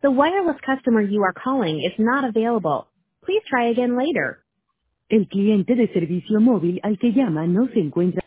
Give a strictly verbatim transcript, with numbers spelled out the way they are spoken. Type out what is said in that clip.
The wireless customer you are calling is not available. Please try again later. El cliente de servicio móvil al que llama no se encuentra